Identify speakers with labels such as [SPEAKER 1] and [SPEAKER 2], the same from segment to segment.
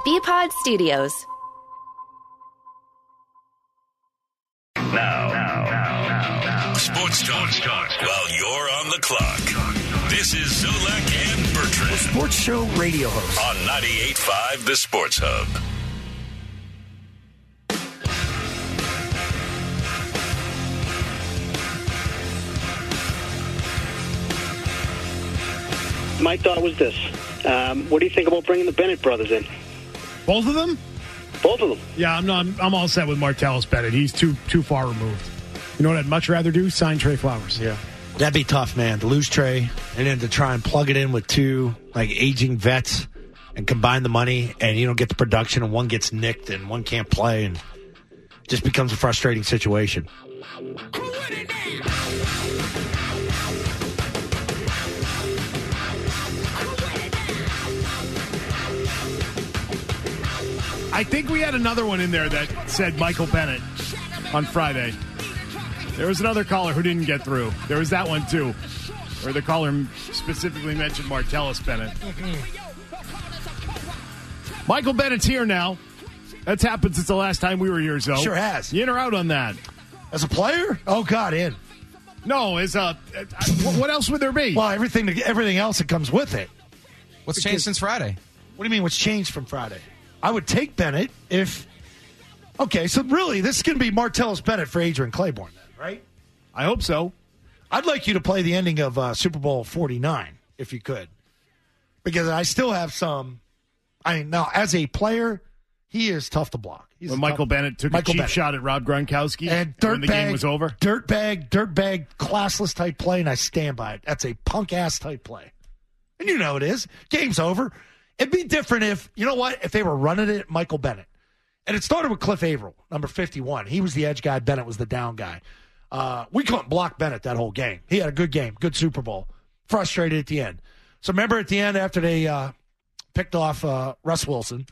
[SPEAKER 1] BPod Studios.
[SPEAKER 2] Now. Sports talk while you're on the clock. This is Zolak and Bertrand.
[SPEAKER 3] Sports show radio host.
[SPEAKER 2] On 98.5 The Sports Hub.
[SPEAKER 4] My thought was this. What do you think about bringing the Bennett brothers in?
[SPEAKER 5] Both of them?
[SPEAKER 4] Both of them.
[SPEAKER 5] Yeah, I'm all set with Martellus Bennett. He's too far removed. You know what I'd much rather do? Sign Trey Flowers.
[SPEAKER 3] Yeah. That'd be tough, man, to lose Trey and then to try and plug it in with two aging vets and combine the money, and you don't get the production, and one gets nicked and one can't play, and it just becomes a frustrating situation.
[SPEAKER 5] I think we had another one in there that said Michael Bennett on Friday. There was another caller who didn't get through. There was that one, too, where the caller specifically mentioned Martellus Bennett. Michael Bennett's here now. That's happened since the last time we were here, Zoe.
[SPEAKER 3] Sure has.
[SPEAKER 5] You in or out on that?
[SPEAKER 3] As a player? Oh, God, in.
[SPEAKER 5] No, as a... what else would there be?
[SPEAKER 3] Well, everything else that comes with it.
[SPEAKER 6] What's changed since Friday?
[SPEAKER 3] What do you mean what's changed from Friday? I would take Bennett if... Okay, so really, this is going to be Martellus Bennett for Adrian Claiborne then, right?
[SPEAKER 5] I hope so.
[SPEAKER 3] I'd like you to play the ending of Super Bowl 49, if you could. Because I still have some... now, as a player, he is tough to block.
[SPEAKER 5] When Michael Bennett took a cheap shot at Rob Gronkowski
[SPEAKER 3] and
[SPEAKER 5] when the game was over?
[SPEAKER 3] Dirtbag, classless type play, and I stand by it. That's a punk-ass type play. And you know it is. Game's over. It'd be different if, you know what, if they were running it at Michael Bennett. And it started with Cliff Averill, number 51. He was the edge guy. Bennett was the down guy. We couldn't block Bennett that whole game. He had a good game, good Super Bowl. Frustrated at the end. So remember at the end after they picked off Russ Wilson,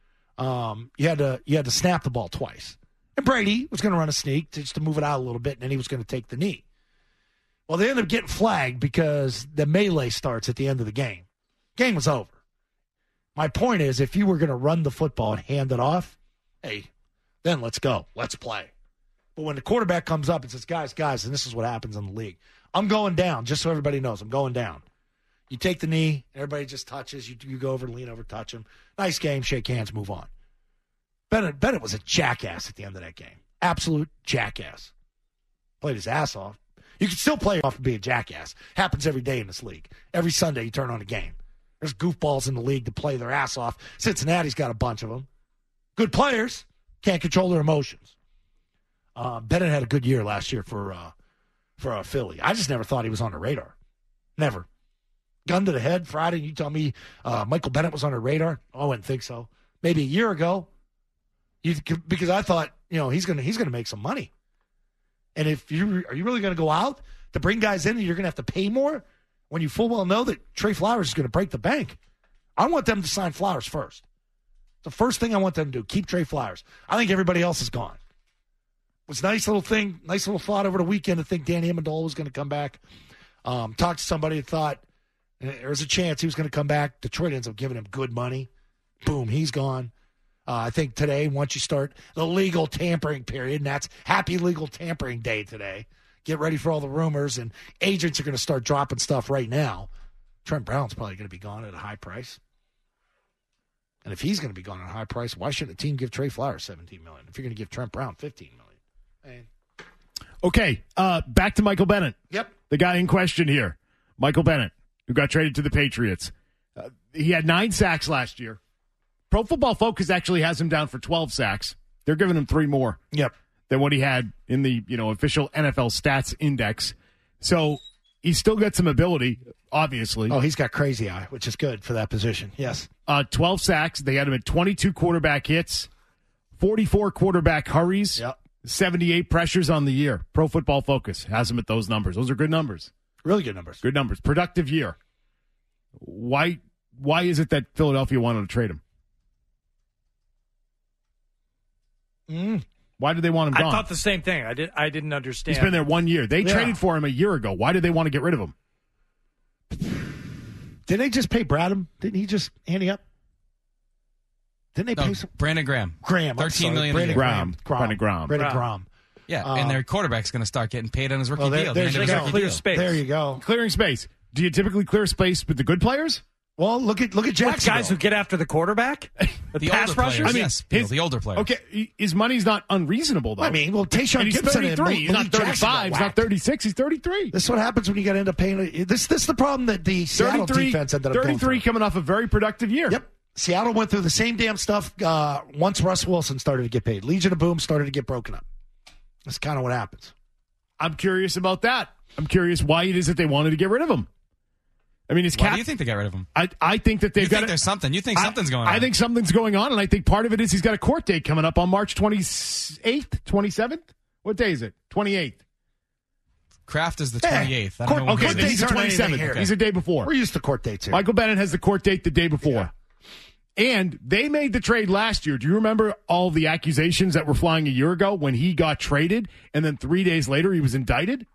[SPEAKER 3] you had to snap the ball twice. And Brady was going to run a sneak just to move it out a little bit, and then he was going to take the knee. Well, they ended up getting flagged because the melee starts at the end of the game. Game was over. My point is, if you were going to run the football and hand it off, hey, then let's go. Let's play. But when the quarterback comes up and says, guys, and this is what happens in the league. I'm going down, just so everybody knows. I'm going down. You take the knee, everybody just touches. You go over, lean over, touch him. Nice game, shake hands, move on. Bennett was a jackass at the end of that game. Absolute jackass. Played his ass off. You can still play off and be a jackass. Happens every day in this league. Every Sunday you turn on a game. There's goofballs in the league to play their ass off. Cincinnati's got a bunch of them. Good players, can't control their emotions. Bennett had a good year last year for Philly. I just never thought he was on the radar. Never. Gun to the head Friday, you tell me Michael Bennett was on the radar? Oh, I wouldn't think so. Maybe a year ago, because I thought he's gonna make some money. And are you really going to go out to bring guys in and you're going to have to pay more when you full well know that Trey Flowers is going to break the bank? I want them to sign Flowers first. The first thing I want them to do, keep Trey Flowers. I think everybody else is gone. It was a nice little thing, nice little thought over the weekend to think Danny Amendola was going to come back. Talked to somebody that thought there was a chance he was going to come back. Detroit ends up giving him good money. Boom, he's gone. I think today, once you start the legal tampering period, and that's Happy Legal Tampering Day today, get ready for all the rumors, and agents are going to start dropping stuff right now. Trent Brown's probably going to be gone at a high price. And if he's going to be gone at a high price, why shouldn't the team give Trey Flowers $17 million if you're going to give Trent Brown $15 million?
[SPEAKER 5] Okay, back to Michael Bennett.
[SPEAKER 3] Yep.
[SPEAKER 5] The guy in question here, Michael Bennett, who got traded to the Patriots. He had 9 sacks last year. Pro Football Focus actually has him down for 12 sacks. They're giving him 3 more than what he had in the official NFL stats index. So he's still got some ability, obviously.
[SPEAKER 3] Oh, he's got crazy eye, which is good for that position. Yes.
[SPEAKER 5] 12 sacks. They had him at 22 quarterback hits, 44 quarterback hurries, 78 pressures on the year. Pro Football Focus has him at those numbers. Those are good numbers.
[SPEAKER 3] Really good numbers.
[SPEAKER 5] Good numbers. Productive year. Why is it that Philadelphia wanted to trade him? Why did they want him gone?
[SPEAKER 7] I thought the same thing. I didn't understand.
[SPEAKER 5] He's been there 1 year. They traded for him a year ago. Why did they want to get rid of him?
[SPEAKER 3] Didn't they just pay Bradham? Didn't he just ante up? Didn't they pay some?
[SPEAKER 6] Brandon Graham.
[SPEAKER 3] Graham.
[SPEAKER 6] $13 million.
[SPEAKER 5] Brandon Graham.
[SPEAKER 3] Brandon Graham.
[SPEAKER 6] Yeah, and their quarterback's going to start getting paid on his rookie deal.
[SPEAKER 3] There's
[SPEAKER 7] clear space.
[SPEAKER 3] There you go.
[SPEAKER 5] Clearing space. Do you typically clear space with the good players?
[SPEAKER 3] Well, look at Jacksonville.
[SPEAKER 7] What, guys who get after the quarterback?
[SPEAKER 6] The
[SPEAKER 7] pass
[SPEAKER 6] older
[SPEAKER 7] rushers?
[SPEAKER 6] players, yes. The older players.
[SPEAKER 5] Okay, his money's not unreasonable, though.
[SPEAKER 3] I mean, well, Tayshaun
[SPEAKER 5] and he's
[SPEAKER 3] Gibson
[SPEAKER 5] 33. He's not 35. He's not 36. He's 33.
[SPEAKER 3] This is what happens when you got to end up paying. This is the problem that the Seattle defense ended up going
[SPEAKER 5] 33
[SPEAKER 3] through.
[SPEAKER 5] coming off a very productive year.
[SPEAKER 3] Yep. Seattle went through the same damn stuff once Russ Wilson started to get paid. Legion of Boom started to get broken up. That's kind of what happens.
[SPEAKER 5] I'm curious about that. I'm curious why it is that they wanted to get rid of him. I mean,
[SPEAKER 6] Why do you think they got rid of him?
[SPEAKER 5] I think that they've got.
[SPEAKER 6] There's something. You think something's going on?
[SPEAKER 5] I think something's going on, and I think part of it is he's got a court date coming up on March 28th, 27th. What day is it? 28th.
[SPEAKER 6] Kraft is the 28th. I
[SPEAKER 3] Court,
[SPEAKER 6] don't know.
[SPEAKER 3] okay,
[SPEAKER 5] He's the 27th.
[SPEAKER 3] here.
[SPEAKER 5] He's a day before.
[SPEAKER 3] We're used to court dates here.
[SPEAKER 5] Michael Bennett has the court date the day before. Yeah. And they made the trade last year. Do you remember all the accusations that were flying a year ago when he got traded, and then 3 days later he was indicted?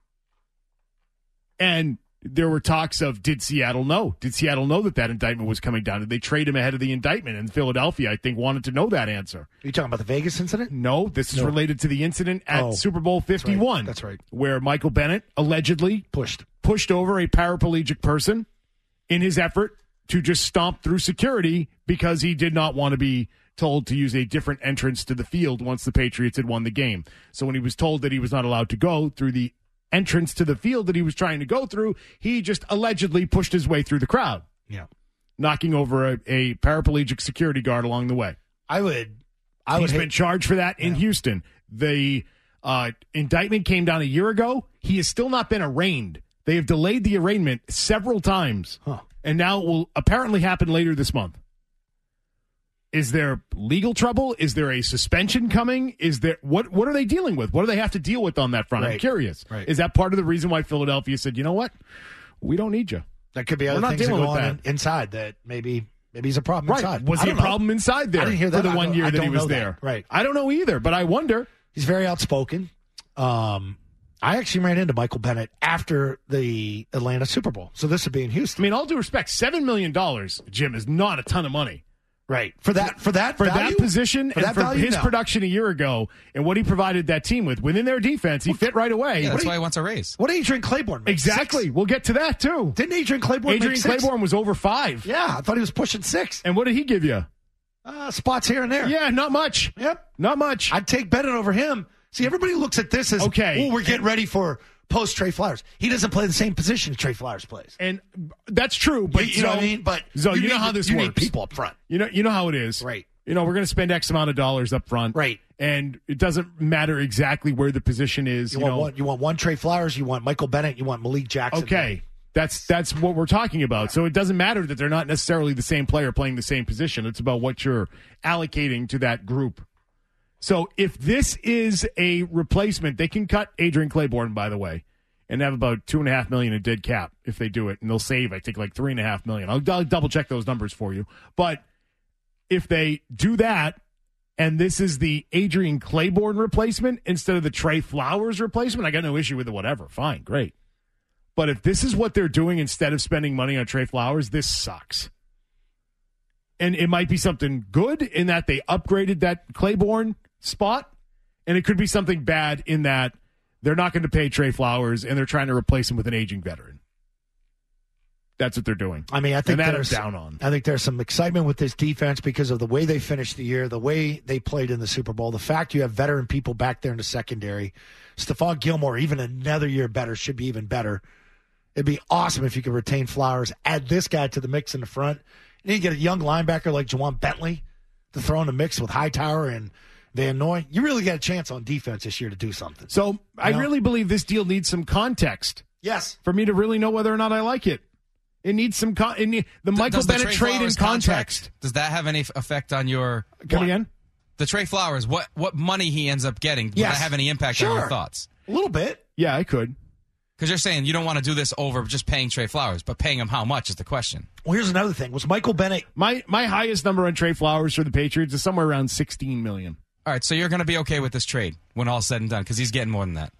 [SPEAKER 5] And there were talks of, did Seattle know? Did Seattle know that indictment was coming down? Did they trade him ahead of the indictment? And Philadelphia, I think, wanted to know that answer.
[SPEAKER 3] Are you talking about the Vegas incident?
[SPEAKER 5] No, this is related to the incident at Super Bowl 51.
[SPEAKER 3] That's right.
[SPEAKER 5] Where Michael Bennett allegedly pushed over a paraplegic person in his effort to just stomp through security because he did not want to be told to use a different entrance to the field once the Patriots had won the game. So when he was told that he was not allowed to go through the entrance to the field that he was trying to go through, he just allegedly pushed his way through the crowd.
[SPEAKER 3] Yeah.
[SPEAKER 5] Knocking over a paraplegic security guard along the way. He's been charged for that in Houston. The indictment came down a year ago. He has still not been arraigned. They have delayed the arraignment several times. And now it will apparently happen later this month. Is there legal trouble? Is there a suspension coming? Is there what are they dealing with? What do they have to deal with on that front?
[SPEAKER 3] Right.
[SPEAKER 5] I'm curious.
[SPEAKER 3] Right.
[SPEAKER 5] Is that part of the reason why Philadelphia said, you know what? We don't need you.
[SPEAKER 3] That could be other things that go on inside that maybe he's a problem inside.
[SPEAKER 5] Was he a problem inside there?
[SPEAKER 3] I didn't hear that
[SPEAKER 5] for the 1 year that he was there.
[SPEAKER 3] Right.
[SPEAKER 5] I don't know either, but I wonder.
[SPEAKER 3] He's very outspoken. I actually ran into Michael Bennett after the Atlanta Super Bowl. So this would be in Houston.
[SPEAKER 5] I mean, all due respect, $7 million, Jim, is not a ton of money.
[SPEAKER 3] Right. For that
[SPEAKER 5] position
[SPEAKER 3] for
[SPEAKER 5] and
[SPEAKER 3] that
[SPEAKER 5] for
[SPEAKER 3] value,
[SPEAKER 5] his production a year ago and what he provided that team with. Within their defense, he fit right away.
[SPEAKER 6] Yeah, that's why he wants a raise.
[SPEAKER 3] What did Adrian Claiborne make?
[SPEAKER 5] Exactly. 6? We'll get to that, too.
[SPEAKER 3] Didn't Adrian Claiborne make 6?
[SPEAKER 5] Claiborne was over 5.
[SPEAKER 3] Yeah, I thought he was pushing 6.
[SPEAKER 5] And what did he give you?
[SPEAKER 3] Spots here and there.
[SPEAKER 5] Yeah, not much.
[SPEAKER 3] Yep.
[SPEAKER 5] Not much.
[SPEAKER 3] I'd take Bennett over him. See, everybody looks at this as, we're getting ready for post Trey Flowers. He doesn't play the same position Trey Flowers plays.
[SPEAKER 5] And that's true, but
[SPEAKER 3] you know what I mean? But
[SPEAKER 5] so you know how this works.
[SPEAKER 3] Need people up front.
[SPEAKER 5] You know how it is.
[SPEAKER 3] Right.
[SPEAKER 5] We're going to spend X amount of dollars up front.
[SPEAKER 3] Right.
[SPEAKER 5] And it doesn't matter exactly where the position is.
[SPEAKER 3] You want one Trey Flowers, you want Michael Bennett, you want Malik Jackson.
[SPEAKER 5] Okay. That's what we're talking about. Yeah. So it doesn't matter that they're not necessarily the same player playing the same position. It's about what you're allocating to that group. So if this is a replacement, they can cut Adrian Claiborne, by the way, and have about $2.5 million in dead cap if they do it, and they'll save, I think, like $3.5 million. I'll double check those numbers for you. But if they do that, and this is the Adrian Claiborne replacement instead of the Trey Flowers replacement, I got no issue with it. Whatever, fine, great. But if this is what they're doing instead of spending money on Trey Flowers, this sucks. And it might be something good in that they upgraded that Claiborne spot, and it could be something bad in that they're not going to pay Trey Flowers and they're trying to replace him with an aging veteran. That's what they're doing.
[SPEAKER 3] I mean, I think
[SPEAKER 5] there's down on.
[SPEAKER 3] I think there's some excitement with this defense because of the way they finished the year, the way they played in the Super Bowl, the fact you have veteran people back there in the secondary. Stephon Gilmore, even another year better, should be even better. It'd be awesome if you could retain Flowers, add this guy to the mix in the front, and then you get a young linebacker like Juwan Bentley to throw in the mix with Hightower and Van Noy. You really got a chance on defense this year to do something.
[SPEAKER 5] So I really believe this deal needs some context.
[SPEAKER 3] Yes.
[SPEAKER 5] For me to really know whether or not I like it. It needs some the Michael Bennett trade in context.
[SPEAKER 6] Does that have any effect on your
[SPEAKER 5] Come again?
[SPEAKER 6] The Trey Flowers, what money he ends up getting, does that have any impact on your thoughts?
[SPEAKER 3] A little bit.
[SPEAKER 5] Yeah, I could.
[SPEAKER 6] Because you're saying you don't want to do this over just paying Trey Flowers, but paying him how much is the question.
[SPEAKER 3] Well, here's another thing. Was Michael Bennett...
[SPEAKER 5] My highest number on Trey Flowers for the Patriots is somewhere around $16 million.
[SPEAKER 6] All right, so you're going to be okay with this trade when all's said and done because he's getting more than that.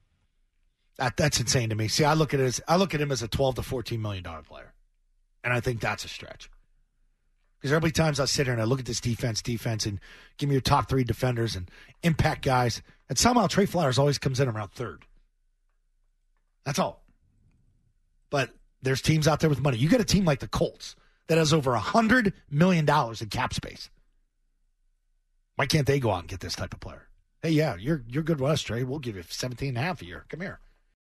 [SPEAKER 3] That's insane to me. See, I look at him as a $12 to $14 million player, and I think that's a stretch. Because every time I sit here and I look at this defense, and give me your top 3 defenders and impact guys, and somehow Trey Flowers always comes in around 3rd. That's all. But there's teams out there with money. You got a team like the Colts that has over $100 million in cap space. Why can't they go out and get this type of player? Hey, yeah, you're good with us, Trey. We'll give you 17.5 a year. Come here.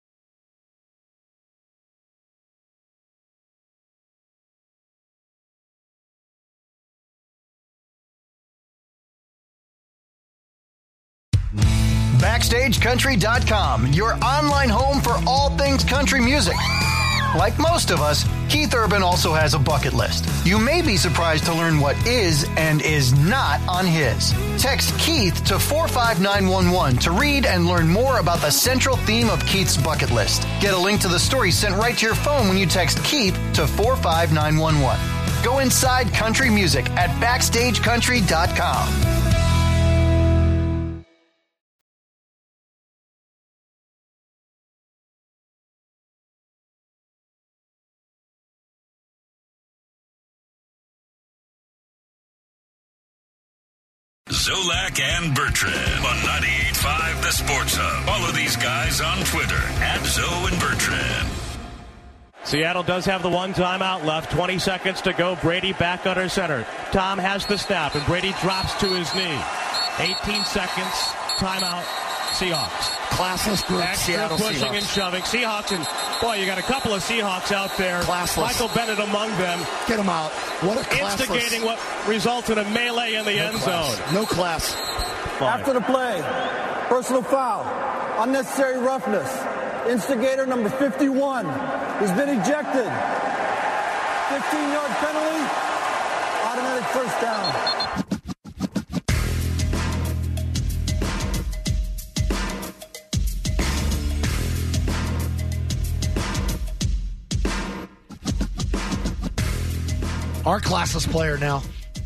[SPEAKER 1] BackstageCountry.com, your online home for all things country music. Like most of us, Keith Urban also has a bucket list. You may be surprised to learn what is and is not on his. Text Keith to 45911 to read and learn more about the central theme of Keith's bucket list. Get a link to the story sent right to your phone when you text Keith to 45911. Go inside country music at BackstageCountry.com.
[SPEAKER 2] Zolak and Bertrand on 98.5 The Sports Hub. Follow these guys on Twitter at Zoe and Bertrand.
[SPEAKER 8] Seattle does have the one timeout left. 20 seconds to go. Brady back under center. Tom has the snap, and Brady drops to his knee. 18 seconds. Timeout. Seahawks.
[SPEAKER 3] Classless group.
[SPEAKER 8] Extra
[SPEAKER 3] Seattle
[SPEAKER 8] pushing
[SPEAKER 3] Seahawks.
[SPEAKER 8] and shoving. Seahawks, and boy, you got a couple of Seahawks out there.
[SPEAKER 3] Classless.
[SPEAKER 8] Michael Bennett among them.
[SPEAKER 3] Get him out. What a classless.
[SPEAKER 8] Instigating what results in a melee in the end zone.
[SPEAKER 3] No class.
[SPEAKER 9] After the play, personal foul, unnecessary roughness. Instigator number 51 has been ejected. 15-yard penalty, automatic first down.
[SPEAKER 3] Our classless player now.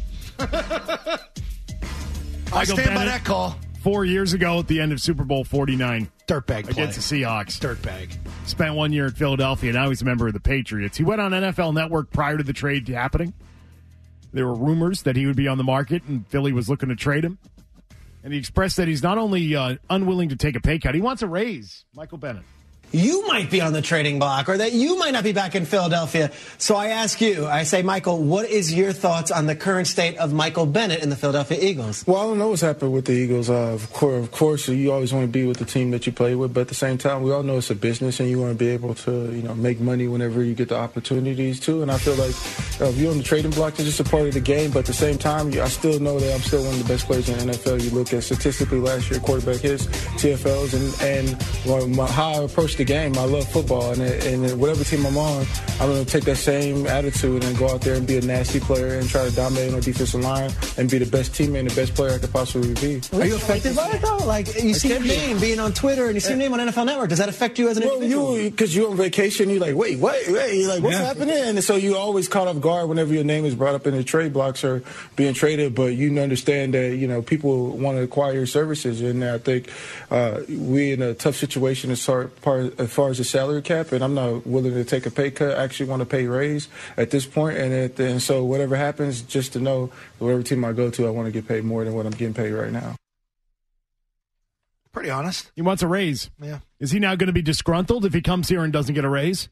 [SPEAKER 3] I stand by that call.
[SPEAKER 5] 4 years ago at the end of Super Bowl 49.
[SPEAKER 3] Dirtbag play.
[SPEAKER 5] Against the Seahawks.
[SPEAKER 3] Dirtbag.
[SPEAKER 5] Spent 1 year in Philadelphia. Now he's a member of the Patriots. He went on NFL Network prior to the trade happening. There were rumors that he would be on the market and Philly was looking to trade him. And he expressed that he's not only unwilling to take a pay cut, he wants a raise. Michael Bennett.
[SPEAKER 10] You might be on the trading block or that you might not be back in Philadelphia. So I ask you, I say, Michael, what is your thoughts on the current state of Michael Bennett in the Philadelphia Eagles?
[SPEAKER 11] Well, I don't know what's happened with the Eagles. Of course, you always want to be with the team that you play with. But at the same time, we all know it's a business and you want to be able to, make money whenever you get the opportunities to. And I feel like if you're on the trading block, it's just a part of the game. But at the same time, I still know that I'm still one of the best players in the NFL. You look at statistically last year, quarterback hits, TFLs, and how I approach the game. I love football, and whatever team I'm on, I'm going to take that same attitude and go out there and be a nasty player and try to dominate on the defensive line and be the best teammate and the best player I could possibly be.
[SPEAKER 10] Are you affected by it, though? Like, you see your name being on Twitter and you see your name on NFL Network. Does that affect you as an individual?
[SPEAKER 11] Because you're on vacation, you're like, wait, you're like, what's happening? And so you're always caught off guard whenever your name is brought up in the trade blocks or being traded, but you understand that, people want to acquire your services, and I think we're in a tough situation as far as the salary cap, and I'm not willing to take a pay cut. I actually want to pay raise at this point, and so whatever happens, just to know whatever team I go to, I want to get paid more than what I'm getting paid right now.
[SPEAKER 3] Pretty honest.
[SPEAKER 5] He wants a raise.
[SPEAKER 3] Yeah.
[SPEAKER 5] Is he now going to be disgruntled if he comes here and doesn't get a raise?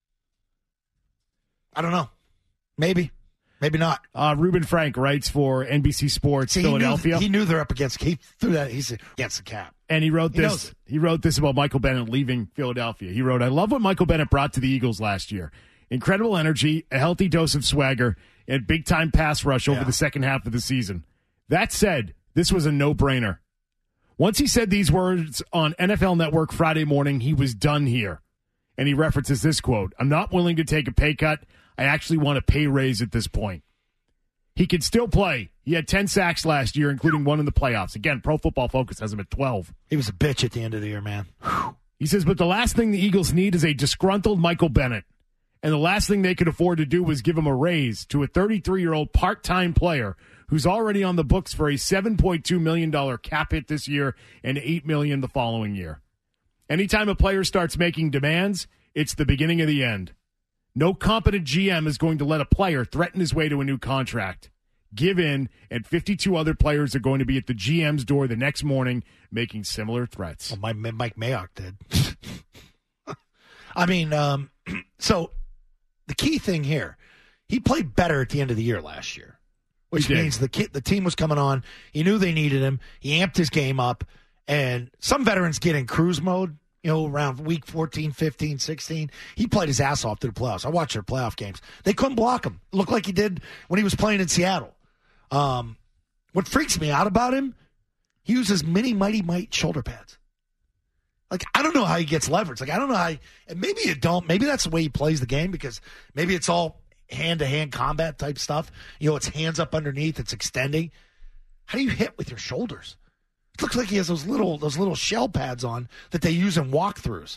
[SPEAKER 3] I don't know. Maybe. Maybe not.
[SPEAKER 5] Reuben Frank writes for NBC Sports Philadelphia.
[SPEAKER 3] He knew they're up against. He threw that. He's against the cap.
[SPEAKER 5] And he wrote this. He wrote this about Michael Bennett leaving Philadelphia. He wrote, "I love what Michael Bennett brought to the Eagles last year. Incredible energy, a healthy dose of swagger, and big-time pass rush over the second half of the season. That said, this was a no-brainer. Once he said these words on NFL Network Friday morning, he was done here." And he references this quote, "I'm not willing to take a pay cut. I actually want a pay raise at this point." He could still play. He had 10 sacks last year, including one in the playoffs. Again, Pro Football Focus has him at 12.
[SPEAKER 3] He was a bitch at the end of the year, man.
[SPEAKER 5] He says, but the last thing the Eagles need is a disgruntled Michael Bennett. And the last thing they could afford to do was give him a raise to a 33-year-old part-time player who's already on the books for a $7.2 million cap hit this year and $8 million the following year. Anytime a player starts making demands, it's the beginning of the end. No competent GM is going to let a player threaten his way to a new contract. Give in, and 52 other players are going to be at the GM's door the next morning making similar threats.
[SPEAKER 3] Well, Mike Mayock did. I mean, so the key thing here, he played better at the end of the year last year, which means the team was coming on. He knew they needed him. He amped his game up, and some veterans get in cruise mode, around week 14, 15, 16. He played his ass off to the playoffs. I watched their playoff games. They couldn't block him. It looked like he did when he was playing in Seattle. What freaks me out about him, he uses mini Mighty Might shoulder pads. Like, I don't know how he gets leverage. Like, I don't know how and maybe you don't. Maybe that's the way he plays the game because maybe it's all hand-to-hand combat type stuff. It's hands up underneath. It's extending. How do you hit with your shoulders? It looks like he has those little shell pads on that they use in walkthroughs.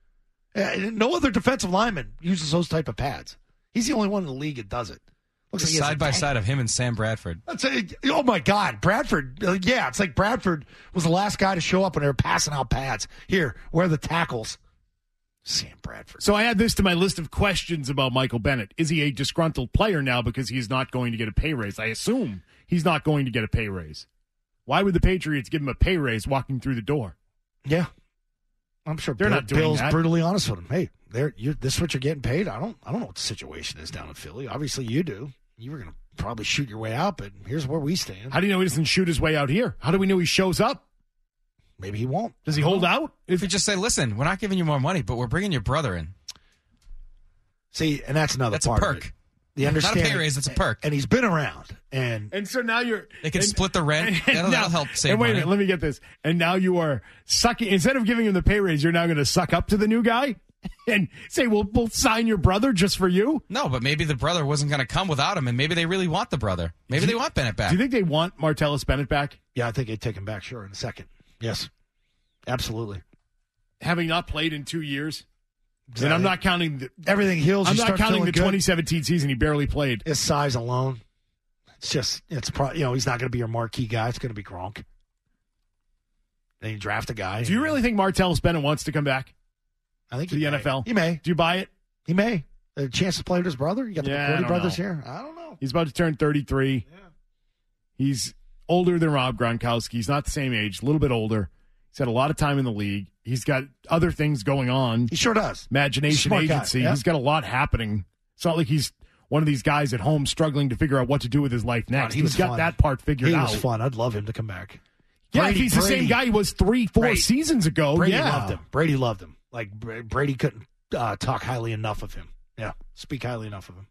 [SPEAKER 3] No other defensive lineman uses those type of pads. He's the only one in the league that does it. Looks like
[SPEAKER 6] side by side of him and Sam Bradford.
[SPEAKER 3] Oh, my God. Bradford. Yeah, it's like Bradford was the last guy to show up when they were passing out pads. Here, where are the tackles? Sam Bradford.
[SPEAKER 5] So I add this to my list of questions about Michael Bennett. Is he a disgruntled player now because he's not going to get a pay raise? I assume he's not going to get a pay raise. Why would the Patriots give him a pay raise walking through the door?
[SPEAKER 3] Yeah. I'm sure
[SPEAKER 5] they're not doing
[SPEAKER 3] Bill's
[SPEAKER 5] that.
[SPEAKER 3] Brutally honest with him. Hey, this is what you're getting paid. I don't know what the situation is down in Philly. Obviously you do. You were going to probably shoot your way out, but here's where we stand.
[SPEAKER 5] How do you know he doesn't shoot his way out here? How do we know he shows up?
[SPEAKER 3] Maybe he won't.
[SPEAKER 5] Does he hold out?
[SPEAKER 6] If you just say, listen, we're not giving you more money, but we're bringing your brother in.
[SPEAKER 3] See, and that's another
[SPEAKER 6] that's
[SPEAKER 3] part
[SPEAKER 6] a perk.
[SPEAKER 3] of it. The understanding,
[SPEAKER 6] not a pay raise, it's a perk.
[SPEAKER 3] And he's been around. And
[SPEAKER 5] so now
[SPEAKER 6] they can split the rent. That'll help save
[SPEAKER 5] and wait
[SPEAKER 6] money.
[SPEAKER 5] a minute, let me get this. And now you are sucking. Instead of giving him the pay raise, you're now going to suck up to the new guy and say, we'll sign your brother just for you?
[SPEAKER 6] No, but maybe the brother wasn't going to come without him, and maybe they really want the brother. Maybe they want Bennett back.
[SPEAKER 5] Do you think they want Martellus Bennett back?
[SPEAKER 3] Yeah, I think they'd take him back, sure, in a second. Yes, absolutely.
[SPEAKER 5] Having not played in 2 years? And I'm not counting
[SPEAKER 3] everything heals.
[SPEAKER 5] I'm not counting the 2017 season he barely played.
[SPEAKER 3] His size alone, it's probably he's not going to be your marquee guy. It's going to be Gronk. Then you draft a guy.
[SPEAKER 5] Do you really think Martellus Bennett wants to come back?
[SPEAKER 3] I think
[SPEAKER 5] to the NFL.
[SPEAKER 3] He may.
[SPEAKER 5] Do you buy it?
[SPEAKER 3] He may. A chance to play with his brother. You got the McCourty brothers here. I don't know.
[SPEAKER 5] He's about to turn 33. Yeah. He's older than Rob Gronkowski. He's not the same age. A little bit older. He's had a lot of time in the league. He's got other things going on.
[SPEAKER 3] He sure does.
[SPEAKER 5] Imagination
[SPEAKER 3] Smart
[SPEAKER 5] agency.
[SPEAKER 3] Guy, yeah.
[SPEAKER 5] He's got a lot happening. It's not like he's one of these guys at home struggling to figure out what to do with his life next. He's got that part figured out.
[SPEAKER 3] He was fun. I'd love him to come back.
[SPEAKER 5] Yeah, if he's the same guy he was 3-4 seasons ago.
[SPEAKER 3] Brady loved him. Brady loved him. Like, Brady couldn't talk highly enough of him. Yeah, speak highly enough of him.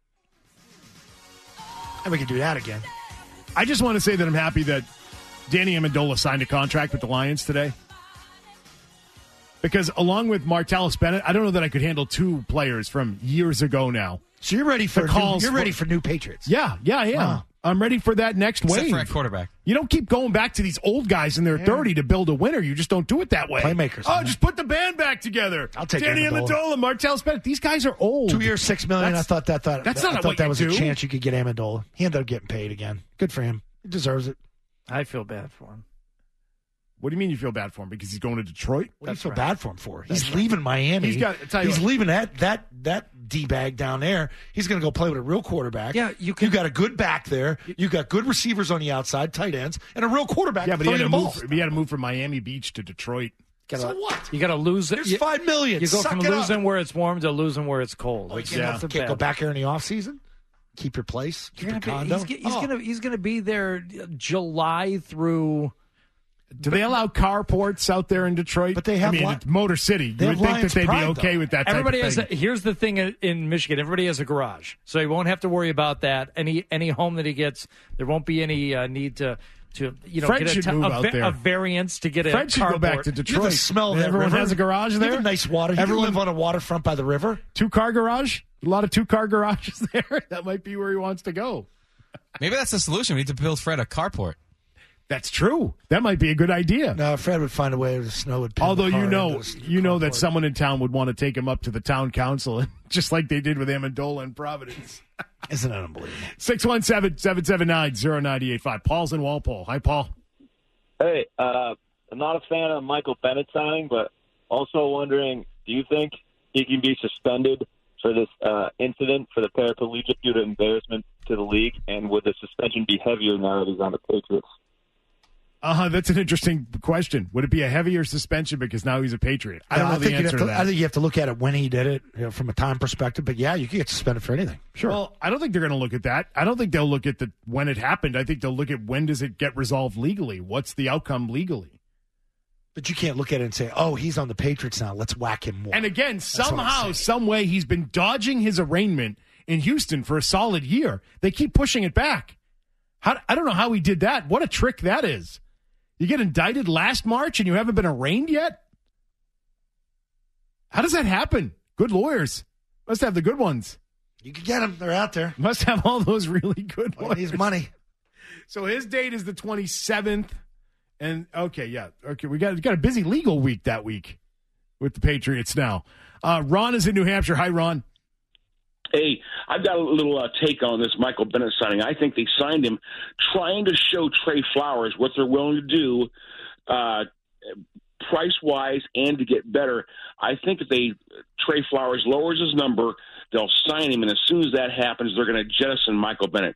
[SPEAKER 3] And we can do that again.
[SPEAKER 5] I just want to say that I'm happy that Danny Amendola signed a contract with the Lions today. Because along with Martellus Bennett, I don't know that I could handle two players from years ago now.
[SPEAKER 3] So you're ready for ready for new Patriots.
[SPEAKER 5] Yeah, I am.
[SPEAKER 3] Wow.
[SPEAKER 5] I'm ready for that next wave.
[SPEAKER 6] Except for at quarterback.
[SPEAKER 5] You don't keep going back to these old guys in their 30 to build a winner. You just don't do it that way.
[SPEAKER 3] Playmakers.
[SPEAKER 5] Oh, just put the band back together.
[SPEAKER 3] I'll take
[SPEAKER 5] Danny Amendola, Martellus Bennett. These guys are old.
[SPEAKER 3] 2 years, $6 million. I thought that was
[SPEAKER 5] do.
[SPEAKER 3] a chance you could get Amendola. He ended up getting paid again. Good for him. He deserves it.
[SPEAKER 7] I feel bad for him.
[SPEAKER 5] What do you mean you feel bad for him? Because he's going to Detroit?
[SPEAKER 3] What do you feel bad for him for? He's leaving Miami.
[SPEAKER 5] He's
[SPEAKER 3] leaving that D-bag down there. He's going to go play with a real quarterback.
[SPEAKER 7] Yeah, you
[SPEAKER 3] got a good back there. You got good receivers on the outside, tight ends, and a real quarterback.
[SPEAKER 5] Yeah, but he had to move from Miami Beach to Detroit.
[SPEAKER 3] So what?
[SPEAKER 7] You got to lose it.
[SPEAKER 3] There's $5 million.
[SPEAKER 7] You go from losing where it's warm to losing where it's cold.
[SPEAKER 3] You can't go back here in the offseason. Keep your place. Keep your condo.
[SPEAKER 7] He's going to be there July through.
[SPEAKER 5] Do they allow carports out there in Detroit?
[SPEAKER 3] But they have.
[SPEAKER 5] it's Motor City. You would think that they'd be okay with that.
[SPEAKER 7] Everybody
[SPEAKER 5] type of thing.
[SPEAKER 7] here's the thing in Michigan. Everybody has a garage, so he won't have to worry about that. Any home that he gets, there won't be any need to
[SPEAKER 5] Fred
[SPEAKER 7] get
[SPEAKER 5] should move out there.
[SPEAKER 7] a variance to get a
[SPEAKER 5] Fred should
[SPEAKER 7] carport.
[SPEAKER 5] go back to Detroit.
[SPEAKER 3] You have the smell of that
[SPEAKER 5] Everyone
[SPEAKER 3] river.
[SPEAKER 5] has a garage there.
[SPEAKER 3] You have nice water. Everyone live on a waterfront by the river.
[SPEAKER 5] 2-car garage. A lot of 2-car garages there. That might be where he wants to go.
[SPEAKER 6] Maybe that's the solution. We need to build Fred a carport.
[SPEAKER 5] That's true. That might be a good idea.
[SPEAKER 3] No, Fred would find a way the snow would.
[SPEAKER 5] Although you know that someone in town would want to take him up to the town council, just like they did with Amendola in Providence.
[SPEAKER 3] Isn't that unbelievable?
[SPEAKER 5] 617-779-0985. Paul's in Walpole. Hi, Paul.
[SPEAKER 12] Hey, I'm not a fan of Michael Bennett signing, but also wondering, do you think he can be suspended for this incident for the paraplegic due to embarrassment to the league? And would the suspension be heavier now that he's on the Patriots?
[SPEAKER 5] That's an interesting question. Would it be a heavier suspension because now he's a Patriot? I don't know the answer to that.
[SPEAKER 3] I think you have to look at it when he did it, from a time perspective. But yeah, you can get suspended for anything. Sure.
[SPEAKER 5] Well, I don't think they're going to look at that. I don't think they'll look at when it happened. I think they'll look at when does it get resolved legally? What's the outcome legally?
[SPEAKER 3] But you can't look at it and say, "Oh, he's on the Patriots now. Let's whack him more."
[SPEAKER 5] And again, somehow, some way, he's been dodging his arraignment in Houston for a solid year. They keep pushing it back. I don't know how he did that. What a trick that is. You get indicted last March and you haven't been arraigned yet? How does that happen? Good lawyers. Must have the good ones.
[SPEAKER 3] You can get them. They're out there.
[SPEAKER 5] Must have all those really good ones.
[SPEAKER 3] He needs money.
[SPEAKER 5] So his date is the 27th. And, okay, we got a busy legal week that week with the Patriots now. Ron is in New Hampshire. Hi, Ron.
[SPEAKER 13] Hey, I've got a little take on this Michael Bennett signing. I think they signed him trying to show Trey Flowers what they're willing to do price-wise and to get better. I think if Trey Flowers lowers his number, they'll sign him, and as soon as that happens, they're going to jettison Michael Bennett.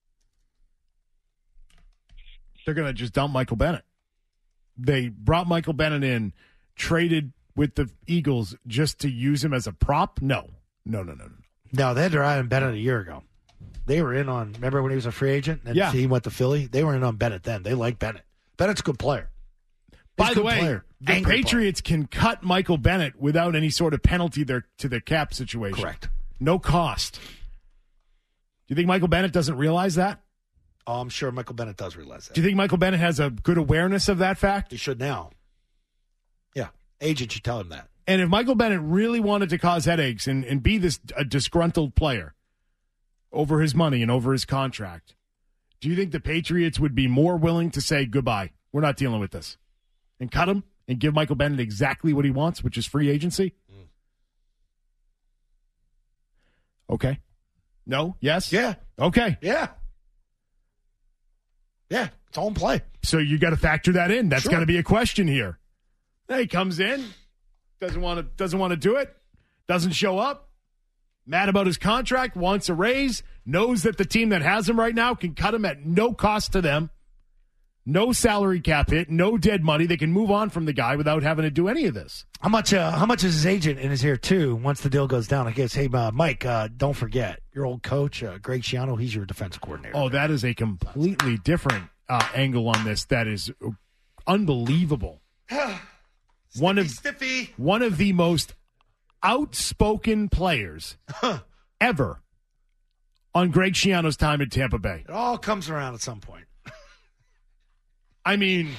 [SPEAKER 5] They're going to just dump Michael Bennett. They brought Michael Bennett in, traded with the Eagles just to use him as a prop? No.
[SPEAKER 3] No, they had their eye on Bennett a year ago. They were in on, remember when he was a free agent? And he went to Philly? They were in on Bennett then. They like Bennett. Bennett's a good player.
[SPEAKER 5] By the way, the Patriots can cut Michael Bennett without any sort of penalty to their cap situation.
[SPEAKER 3] Correct.
[SPEAKER 5] No cost. Do you think Michael Bennett doesn't realize that?
[SPEAKER 3] Oh, I'm sure Michael Bennett does realize that.
[SPEAKER 5] Do you think Michael Bennett has a good awareness of that fact?
[SPEAKER 3] He should now. Yeah. Agent should tell him that.
[SPEAKER 5] And if Michael Bennett really wanted to cause headaches and be a disgruntled player over his money and over his contract, do you think the Patriots would be more willing to say, goodbye, we're not dealing with this, and cut him and give Michael Bennett exactly what he wants, which is free agency? Okay. No? Yes?
[SPEAKER 3] Yeah.
[SPEAKER 5] Okay.
[SPEAKER 3] Yeah. Yeah. It's all in play.
[SPEAKER 5] So you got to factor that in. That's got to be a question here. He comes in. Doesn't want to do it. Doesn't show up. Mad about his contract. Wants a raise. Knows that the team that has him right now can cut him at no cost to them. No salary cap hit. No dead money. They can move on from the guy without having to do any of this.
[SPEAKER 3] How much is his agent in his ear too? Once the deal goes down, I guess. Hey, Mike, don't forget your old coach, Greg Schiano. He's your defense coordinator.
[SPEAKER 5] Oh, that is a completely different angle on this. That is unbelievable. One of the most outspoken players ever on Greg Schiano's time in Tampa Bay.
[SPEAKER 3] It all comes around at some point.
[SPEAKER 5] I mean,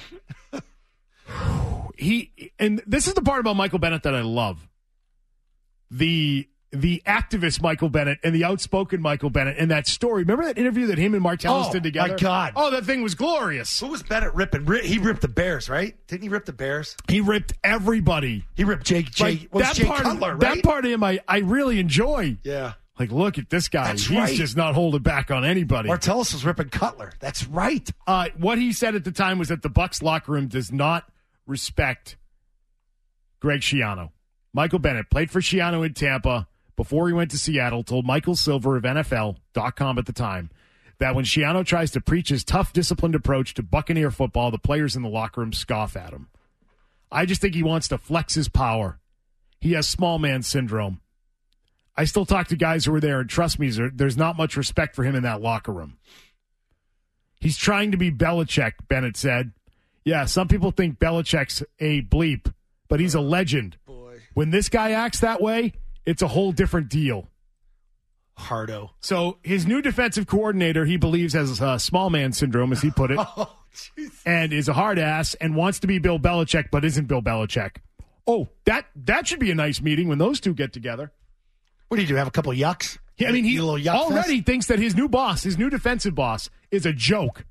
[SPEAKER 5] and this is the part about Michael Bennett that I love. The activist Michael Bennett and the outspoken Michael Bennett and that story. Remember that interview that him and Martellus did together?
[SPEAKER 3] Oh, my God.
[SPEAKER 5] Oh, that thing was glorious.
[SPEAKER 3] Who was Bennett ripping? He ripped the Bears, right? Didn't he rip the Bears?
[SPEAKER 5] He ripped everybody.
[SPEAKER 3] He ripped Jay Cutler, right?
[SPEAKER 5] That part of him I really enjoy.
[SPEAKER 3] Yeah.
[SPEAKER 5] Like, look at this guy.
[SPEAKER 3] That's
[SPEAKER 5] He's
[SPEAKER 3] right.
[SPEAKER 5] just not holding back on anybody.
[SPEAKER 3] Martellus was ripping Cutler. That's right.
[SPEAKER 5] What he said at the time was that the Bucs locker room does not respect Greg Schiano. Michael Bennett played for Schiano in Tampa before he went to Seattle, told Michael Silver of NFL.com at the time that when Schiano tries to preach his tough, disciplined approach to Buccaneer football, the players in the locker room scoff at him. I just think he wants to flex his power. He has small man syndrome. I still talk to guys who were there, and trust me, there's not much respect for him in that locker room. He's trying to be Belichick, Bennett said. Yeah, some people think Belichick's a bleep, but he's a legend.
[SPEAKER 3] Boy.
[SPEAKER 5] When this guy acts that way, it's a whole different deal.
[SPEAKER 3] Hardo.
[SPEAKER 5] So his new defensive coordinator, he believes, has small man syndrome, as he put it, and is a hard ass and wants to be Bill Belichick, but isn't Bill Belichick. Oh, that should be a nice meeting when those two get together.
[SPEAKER 3] What do you do? Have a couple of yucks?
[SPEAKER 5] Yeah, I mean, he already
[SPEAKER 3] fest?
[SPEAKER 5] thinks that his new boss, his new defensive boss, is a joke.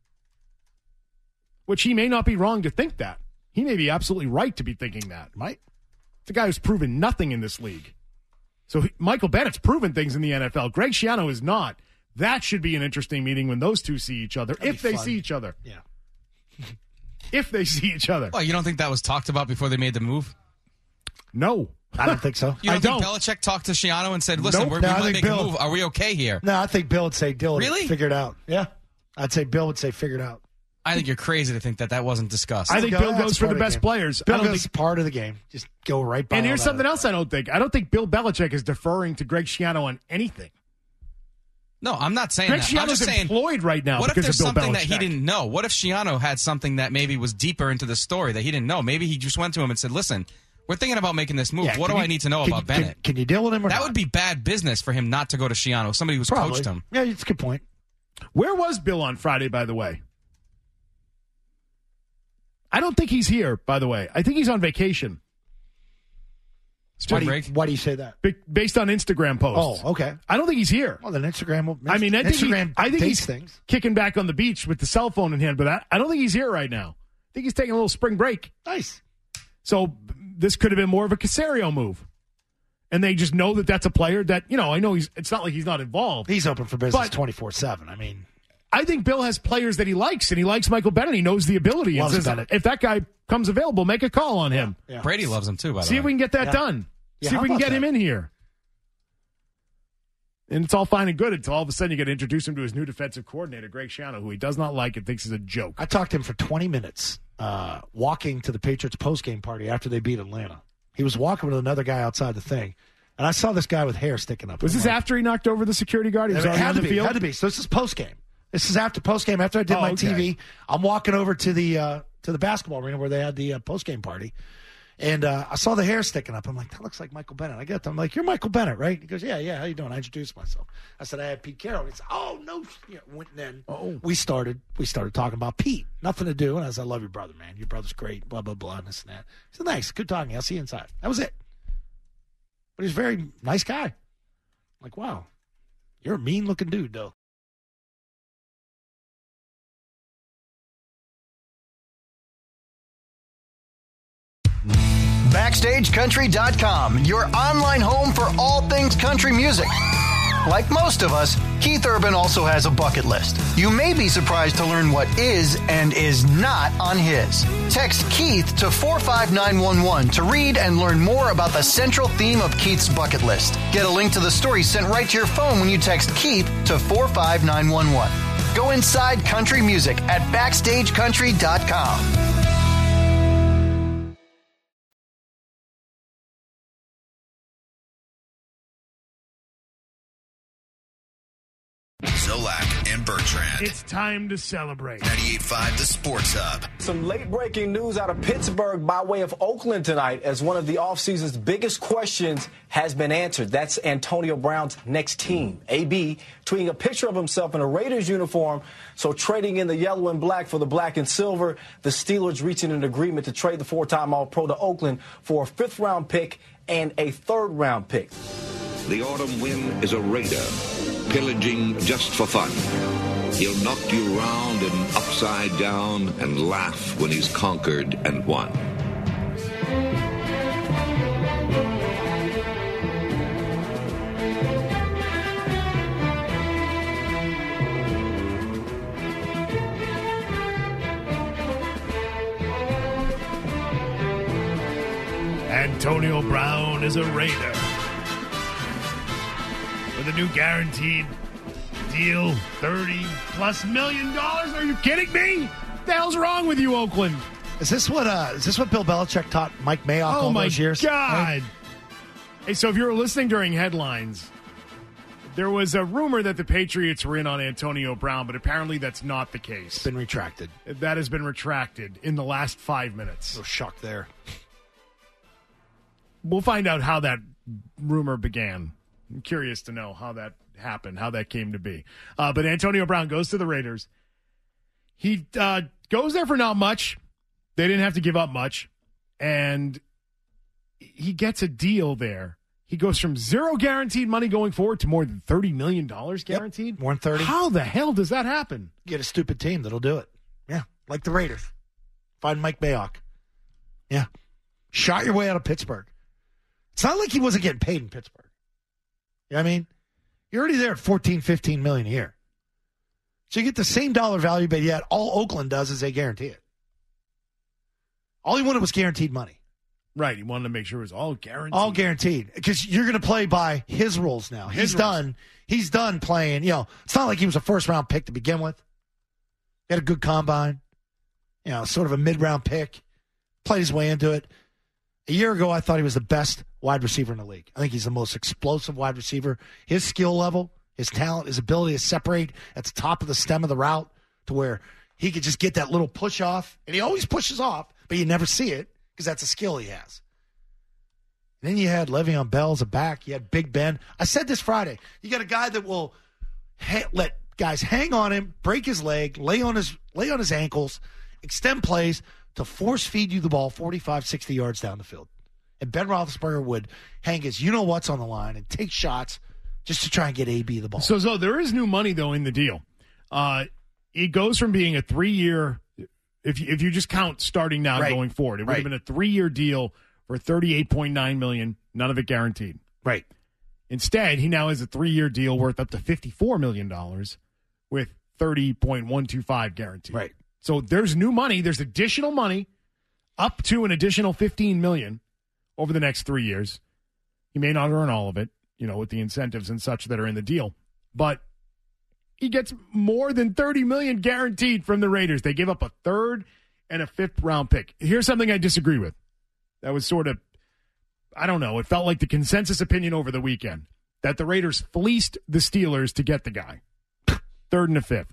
[SPEAKER 5] Which he may not be wrong to think that. He may be absolutely right to be thinking that. Right? The guy who's proven nothing in this league. So Michael Bennett's proven things in the NFL. Greg Schiano is not. That should be an interesting meeting when those two see each other. If they see each other.
[SPEAKER 3] Yeah.
[SPEAKER 5] If they see each other.
[SPEAKER 6] Well, you don't think that was talked about before they made the move?
[SPEAKER 5] No.
[SPEAKER 3] I don't think so.
[SPEAKER 6] You don't think Belichick talked to Schiano and said, listen, we might make a move. Are we okay here?
[SPEAKER 3] No, I think Bill would say, Dylan,
[SPEAKER 6] really?
[SPEAKER 3] Figure it out. Yeah. I'd say Bill would say, figure it out.
[SPEAKER 6] I think you're crazy to think that wasn't discussed.
[SPEAKER 5] I think Bill goes for the best players.
[SPEAKER 3] Bill goes part of the game. Just go right by.
[SPEAKER 5] And here's something else I don't think. I don't think Bill Belichick is deferring to Greg Schiano on anything.
[SPEAKER 6] No, I'm not saying
[SPEAKER 5] Greg
[SPEAKER 6] that.
[SPEAKER 5] Schiano's
[SPEAKER 6] I'm just saying,
[SPEAKER 5] employed right now
[SPEAKER 6] what if
[SPEAKER 5] because
[SPEAKER 6] there's
[SPEAKER 5] of Bill
[SPEAKER 6] something
[SPEAKER 5] Belichick.
[SPEAKER 6] that he didn't know? What if Schiano had something that maybe was deeper into the story that he didn't know? Maybe he just went to him and said, listen, we're thinking about making this move.
[SPEAKER 3] Yeah,
[SPEAKER 6] what do I need to know about Bennett?
[SPEAKER 3] Can you deal with him or
[SPEAKER 6] that
[SPEAKER 3] not?
[SPEAKER 6] would be bad business for him not to go to Schiano, somebody who's coached him.
[SPEAKER 3] Yeah, it's a good point.
[SPEAKER 5] Where was Bill on Friday, by the way? I don't think he's here, by the way. I think he's on vacation.
[SPEAKER 6] Spring break?
[SPEAKER 3] Why do you say that?
[SPEAKER 5] Based on Instagram posts.
[SPEAKER 3] Oh, okay.
[SPEAKER 5] I don't think he's here.
[SPEAKER 3] Well, then Instagram will.
[SPEAKER 5] I think he's
[SPEAKER 3] things.
[SPEAKER 5] Kicking back on the beach with the cell phone in hand, but I don't think he's here right now. I think he's taking a little spring break.
[SPEAKER 3] Nice.
[SPEAKER 5] So this could have been more of a Caserio move. And they just know that that's a player that, I know it's not like he's not involved.
[SPEAKER 3] He's open for business 24/7. I mean,
[SPEAKER 5] I think Bill has players that he likes, and he likes Michael Bennett. He knows the ability.
[SPEAKER 3] Loves
[SPEAKER 5] and says,
[SPEAKER 3] Bennett.
[SPEAKER 5] if that guy comes available, make a call on him.
[SPEAKER 3] Yeah.
[SPEAKER 6] Brady loves him too, by the way.
[SPEAKER 5] See if we can get that done.
[SPEAKER 3] Yeah,
[SPEAKER 5] See if we can
[SPEAKER 3] how
[SPEAKER 5] get
[SPEAKER 3] about
[SPEAKER 5] him in here. And it's all fine and good until all of a sudden you got to introduce him to his new defensive coordinator, Greg Schiano, who he does not like and thinks is a joke.
[SPEAKER 3] I talked to him for 20 minutes walking to the Patriots postgame party after they beat Atlanta. He was walking with another guy outside the thing, and I saw this guy with hair sticking up.
[SPEAKER 5] Was this after he knocked over the security guard? He was already on the field?
[SPEAKER 3] Had to be. So this is postgame. This is after postgame. After I did my TV, I'm walking over to the basketball arena where they had the postgame party. And I saw the hair sticking up. I'm like, that looks like Michael Bennett. I get them. I'm like, you're Michael Bennett, right? He goes, yeah. How you doing? I introduced myself. I said, I had Pete Carroll. He said, oh, no. Then we started talking about Pete. Nothing to do. And I said, I love your brother, man. Your brother's great, blah, blah, blah, and this and that. He said, thanks. Good talking. I'll see you inside. That was it. But he's a very nice guy. I'm like, wow, you're a mean-looking dude, though.
[SPEAKER 1] BackstageCountry.com, your online home for all things country music. Like most of us, Keith Urban also has a bucket list. You may be surprised to learn what is and is not on his. Text Keith to 45911 to read and learn more about the central theme of Keith's bucket list. Get a link to the story sent right to your phone when you text Keith to 45911. Go inside country music at BackstageCountry.com.
[SPEAKER 14] Zolak and Bertrand.
[SPEAKER 5] It's time to celebrate.
[SPEAKER 14] 98.5 The Sports Hub.
[SPEAKER 15] Some late breaking news out of Pittsburgh by way of Oakland tonight, as one of the offseason's biggest questions has been answered. That's Antonio Brown's next team. AB tweeting a picture of himself in a Raiders uniform, so trading in the yellow and black for the black and silver. The Steelers reaching an agreement to trade the four-time All-Pro to Oakland for a fifth-round pick and a third-round pick.
[SPEAKER 16] The autumn wind is a raider, pillaging just for fun. He'll knock you round and upside down and laugh when he's conquered and won.
[SPEAKER 5] Antonio Brown is a Raider. With a new guaranteed deal, $30+ million. Are you kidding me? What the hell's wrong with you, Oakland?
[SPEAKER 3] Is this what Bill Belichick taught Mike Mayock all those years?
[SPEAKER 5] Oh, my God. Hey, so if you were listening during headlines, there was a rumor that the Patriots were in on Antonio Brown, but apparently that's not the case.
[SPEAKER 3] It's been retracted.
[SPEAKER 5] That has been retracted in the last 5 minutes.
[SPEAKER 3] No shock there.
[SPEAKER 5] We'll find out how that rumor began. I'm curious to know how that happened, how that came to be. But Antonio Brown goes to the Raiders. He goes there for not much. They didn't have to give up much. And he gets a deal there. He goes from zero guaranteed money going forward to more than $30 million guaranteed.
[SPEAKER 3] Yep, more than 30.
[SPEAKER 5] How the hell does that happen?
[SPEAKER 3] Get a stupid team that'll do it. Yeah, like the Raiders. Find Mike Mayock. Yeah. Shot your way out of Pittsburgh. It's not like he wasn't getting paid in Pittsburgh. You know what I mean? You're already there at $14, $15 million a year. So you get the same dollar value, but yet all Oakland does is they guarantee it. All he wanted was guaranteed money.
[SPEAKER 5] Right. He wanted to make sure it was all guaranteed.
[SPEAKER 3] All guaranteed. Because you're going to play by his rules now. He's done playing. It's not like he was a first-round pick to begin with. He had a good combine. Sort of a mid-round pick. Played his way into it. A year ago, I thought he was the best wide receiver in the league. I think he's the most explosive wide receiver. His skill level, his talent, his ability to separate at the top of the stem of the route to where he could just get that little push off. And he always pushes off, but you never see it because that's a skill he has. And then you had Le'Veon Bell as a back. You had Big Ben. I said this Friday. You got a guy that will let guys hang on him, break his leg, lay on his ankles, extend plays to force feed you the ball 45, 60 yards down the field. And Ben Roethlisberger would hang his you-know-what's on the line and take shots just to try and get AB the ball.
[SPEAKER 5] So there is new money, though, in the deal. It goes from being a 3-year, if you just count starting now going forward, it would have been a 3-year deal for $38.9 million, none of it guaranteed.
[SPEAKER 3] Right.
[SPEAKER 5] Instead, he now has a 3-year deal worth up to $54 million with $30.125 guaranteed.
[SPEAKER 3] Right.
[SPEAKER 5] So there's new money. There's additional money up to an additional $15 million over the next 3 years. He may not earn all of it, with the incentives and such that are in the deal. But he gets more than $30 million guaranteed from the Raiders. They give up a 3rd and a 5th round pick. Here's something I disagree with. That was sort of, I don't know, it felt like the consensus opinion over the weekend that the Raiders fleeced the Steelers to get the guy. 3rd and a 5th.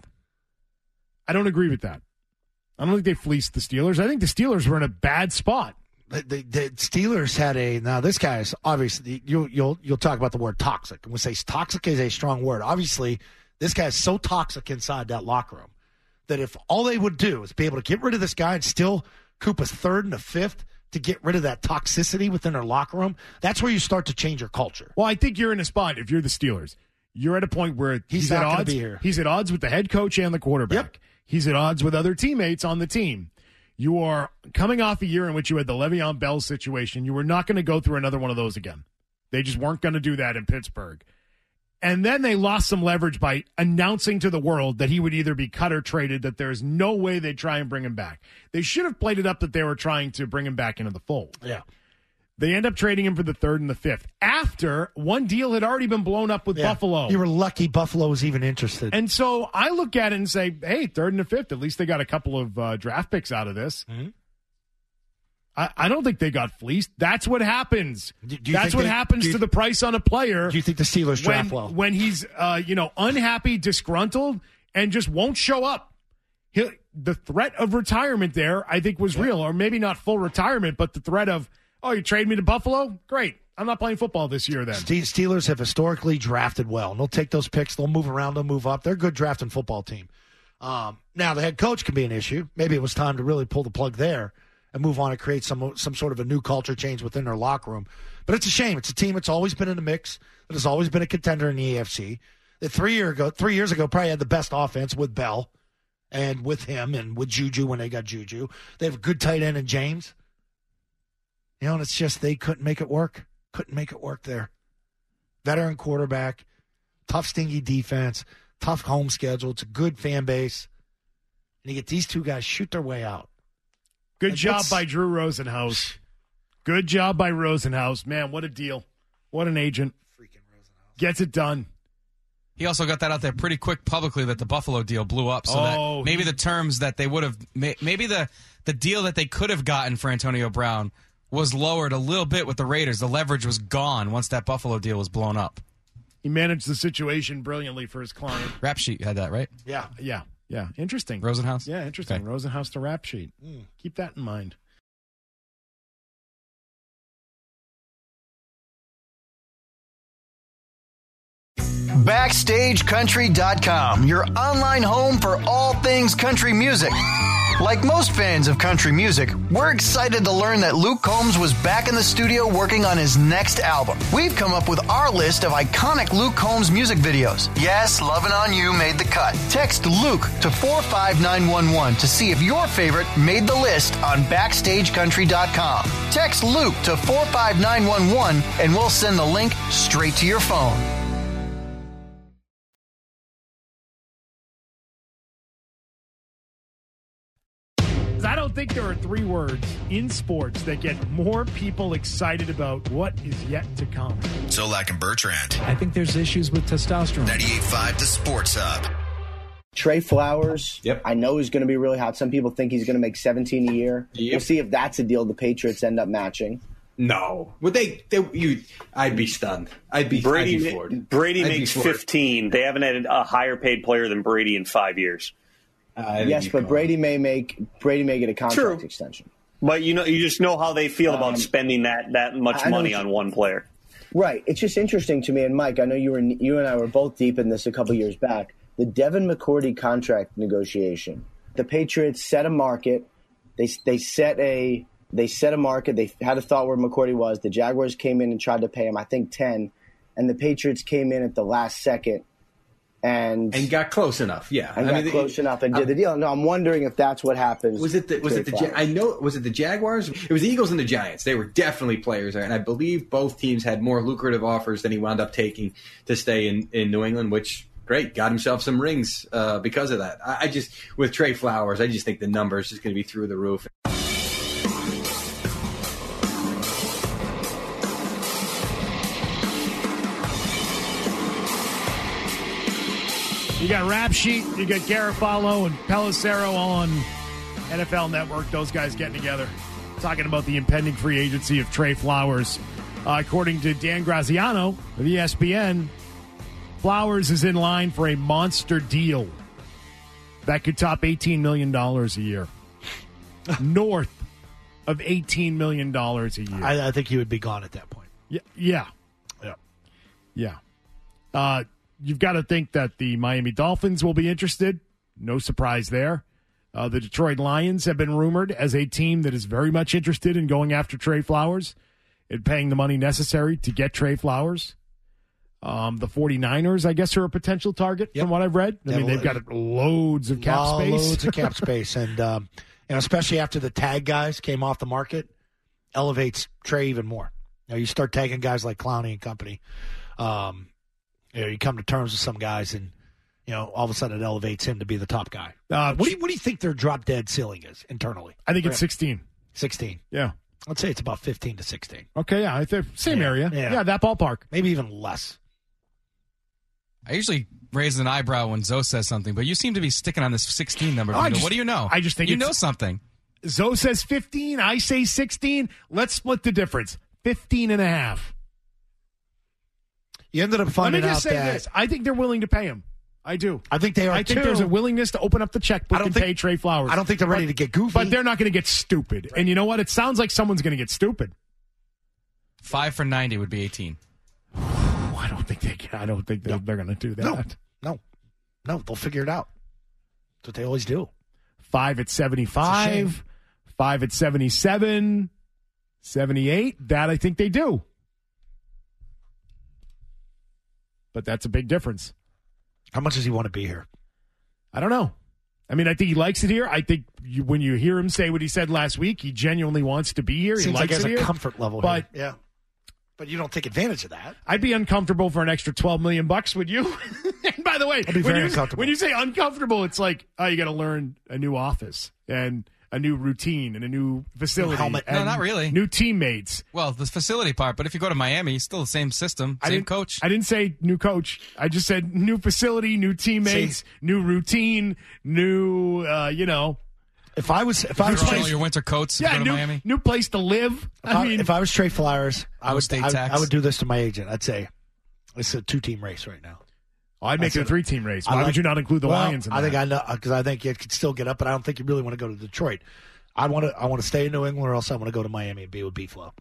[SPEAKER 5] I don't agree with that. I don't think they fleeced the Steelers. I think the Steelers were in a bad spot.
[SPEAKER 3] The Steelers had now this guy is obviously, you'll talk about the word toxic. And we'll say toxic is a strong word. Obviously, this guy is so toxic inside that locker room that if all they would do is be able to get rid of this guy and still coop a 3rd and a 5th to get rid of that toxicity within their locker room, that's where you start to change your culture.
[SPEAKER 5] Well, I think you're in a spot, if you're the Steelers, you're at a point where he's at odds.
[SPEAKER 3] Be here.
[SPEAKER 5] He's at odds with the head coach and the quarterback.
[SPEAKER 3] Yep.
[SPEAKER 5] He's at odds with other teammates on the team. You are coming off a year in which you had the Le'Veon Bell situation. You were not going to go through another one of those again. They just weren't going to do that in Pittsburgh. And then they lost some leverage by announcing to the world that he would either be cut or traded, that there's no way they'd try and bring him back. They should have played it up that they were trying to bring him back into the fold.
[SPEAKER 3] Yeah.
[SPEAKER 5] They end up trading him for the 3rd and the 5th after one deal had already been blown up with Buffalo.
[SPEAKER 3] You were lucky Buffalo was even interested.
[SPEAKER 5] And so I look at it and say, hey, 3rd and the 5th, at least they got a couple of draft picks out of this.
[SPEAKER 3] Mm-hmm.
[SPEAKER 5] I don't think they got fleeced. That's what happens. That's what happens to the price on a player.
[SPEAKER 3] Do you think the Steelers draft well?
[SPEAKER 5] When he's unhappy, disgruntled, and just won't show up. The threat of retirement there, I think, was real. Or maybe not full retirement, but the threat of, oh, you trade me to Buffalo? Great. I'm not playing football this year then.
[SPEAKER 3] Steelers have historically drafted well. And they'll take those picks. They'll move around. They'll move up. They're a good drafting football team. Now, the head coach can be an issue. Maybe it was time to really pull the plug there and move on and create some sort of a new culture change within their locker room. But it's a shame. It's a team that's always been in the mix, that has always been a contender in the AFC. That 3 years ago probably had the best offense with Bell and with him and with Juju when they got Juju. They have a good tight end in James. And it's just they couldn't make it work. Couldn't make it work there. Veteran quarterback, tough, stingy defense, tough home schedule. It's a good fan base. And you get these two guys shoot their way out.
[SPEAKER 5] Good job by Drew Rosenhaus. Good job by Rosenhaus. Man, what a deal. What an agent.
[SPEAKER 3] Freaking Rosenhaus.
[SPEAKER 5] Gets it done.
[SPEAKER 6] He also got that out there pretty quick publicly that the Buffalo deal blew up. So that maybe the terms that they would have, maybe the deal that they could have gotten for Antonio Brown was lowered a little bit with the Raiders. The leverage was gone once that Buffalo deal was blown up.
[SPEAKER 5] He managed the situation brilliantly for his client.
[SPEAKER 6] Rap Sheet had that, right?
[SPEAKER 3] Yeah.
[SPEAKER 5] Interesting.
[SPEAKER 6] Rosenhaus?
[SPEAKER 5] Yeah, interesting. Okay. Rosenhaus to Rap Sheet. Keep that in mind.
[SPEAKER 1] BackstageCountry.com, your online home for all things country music. Like most fans of country music, we're excited to learn that Luke Combs was back in the studio working on his next album. We've come up with our list of iconic Luke Combs music videos. Yes, Lovin' On You made the cut. Text Luke to 45911 to see if your favorite made the list on BackstageCountry.com. Text Luke to 45911 and we'll send the link straight to your phone.
[SPEAKER 5] Because I don't think there are 3 words in sports that get more people excited about what is yet to come.
[SPEAKER 14] Zolak and Bertrand.
[SPEAKER 17] I think there's issues with testosterone.
[SPEAKER 14] 98.5 The Sports Hub.
[SPEAKER 18] Trey Flowers, I know he's going to be really hot. Some people think he's going to make $17 a year. We'll see if that's a deal the Patriots end up matching.
[SPEAKER 19] No. Would I'd be stunned. I'd be floored.
[SPEAKER 20] Brady makes 15. They haven't had a higher paid player than Brady in 5 years.
[SPEAKER 18] Yes, but Brady may get a contract extension.
[SPEAKER 20] But you just know how they feel about spending that much money on one player.
[SPEAKER 18] Right. It's just interesting to me, and Mike, I know you and I were both deep in this a couple years back. The Devin McCourty contract negotiation. The Patriots set a market. They set a market. They had a thought where McCourty was. The Jaguars came in and tried to pay him, I think, 10, and the Patriots came in at the last second and
[SPEAKER 19] got close enough. Yeah,
[SPEAKER 18] close enough and did the deal. No, I'm wondering if that's what happens.
[SPEAKER 19] Was it the Jaguars? It was the Eagles and the Giants. They were definitely players there, and I believe both teams had more lucrative offers than he wound up taking to stay in New England, which. Great, got himself some rings because of that. I just, with Trey Flowers, I just think the number is just going to be through the roof.
[SPEAKER 5] You got Rap Sheet, you got Garofalo and Pelissero on NFL Network. Those guys getting together, talking about the impending free agency of Trey Flowers. According to Dan Graziano of ESPN, Flowers is in line for a monster deal that could top $18 million a year. North of $18 million a year.
[SPEAKER 3] I think he would be gone at that point.
[SPEAKER 5] Yeah. You've got to think that the Miami Dolphins will be interested. No surprise there. The Detroit Lions have been rumored as a team that is very much interested in going after Trey Flowers and paying the money necessary to get Trey Flowers. The 49ers, I guess, are a potential target from what I've read. I mean, they've got loads of cap space.
[SPEAKER 3] Loads of cap space. And especially after the tag guys came off the market, elevates Trey even more. You start tagging guys like Clowney and company. You come to terms with some guys and, all of a sudden it elevates him to be the top guy. What do you think their drop dead ceiling is internally?
[SPEAKER 5] I think it's 16.
[SPEAKER 3] 16.
[SPEAKER 5] Yeah.
[SPEAKER 3] I'd say it's about 15 to 16.
[SPEAKER 5] Okay, yeah. I think same area. Yeah, that ballpark.
[SPEAKER 3] Maybe even less.
[SPEAKER 6] I usually raise an eyebrow when Zoe says something, but you seem to be sticking on this 16 number. What do you know?
[SPEAKER 5] I just think
[SPEAKER 6] you know something.
[SPEAKER 5] Zoe says 15. I say 16. Let's split the difference. 15 and a half.
[SPEAKER 3] You ended up finding out that.
[SPEAKER 5] Let me just say this. I think they're willing to pay him. I do.
[SPEAKER 3] I think they are,
[SPEAKER 5] I think there's a willingness to open up the checkbook and pay Trey Flowers.
[SPEAKER 3] I don't think they're ready to get goofy.
[SPEAKER 5] But they're not going to get stupid. Right. And you know what? It sounds like someone's going to get stupid.
[SPEAKER 6] 5 for 90 would be 18.
[SPEAKER 5] I don't think they can. I don't think they're going to do that.
[SPEAKER 3] No, they'll figure it out. That's what they always do.
[SPEAKER 5] 5 at 75, 5 at 77, 78. That I think they do. But that's a big difference.
[SPEAKER 3] How much does he want to be here?
[SPEAKER 5] I don't know. I mean, I think he likes it here. I think when you hear him say what he said last week, he genuinely wants to be here.
[SPEAKER 3] Seems
[SPEAKER 5] he likes
[SPEAKER 3] like he has
[SPEAKER 5] it
[SPEAKER 3] a
[SPEAKER 5] here.
[SPEAKER 3] comfort level
[SPEAKER 5] but,
[SPEAKER 3] here. Yeah. But you don't take advantage of that.
[SPEAKER 5] I'd be uncomfortable for an extra $12 million, would you? And by the way,
[SPEAKER 3] I'd be very uncomfortable.
[SPEAKER 5] When you say uncomfortable, it's like, you got to learn a new office and a new routine and a new facility.
[SPEAKER 3] Helmet.
[SPEAKER 6] No, not really.
[SPEAKER 5] New teammates.
[SPEAKER 6] Well, the facility part, but if you go to Miami, still the same system, same coach.
[SPEAKER 5] I didn't say new coach. I just said new facility, new teammates, new routine, new,
[SPEAKER 3] If I was
[SPEAKER 6] all your winter coats, to go to Miami.
[SPEAKER 5] New place to live.
[SPEAKER 3] If I was Trey Flowers, I
[SPEAKER 6] would
[SPEAKER 3] do this to my agent. I'd say it's a 2-team race right now.
[SPEAKER 5] I'd make it a 3-team race. Why would you not include the Lions in that?
[SPEAKER 3] I think I know because I think you could still get up, but I don't think you really want to go to Detroit. I want to stay in New England, or else I want to go to Miami and be with B-Flow.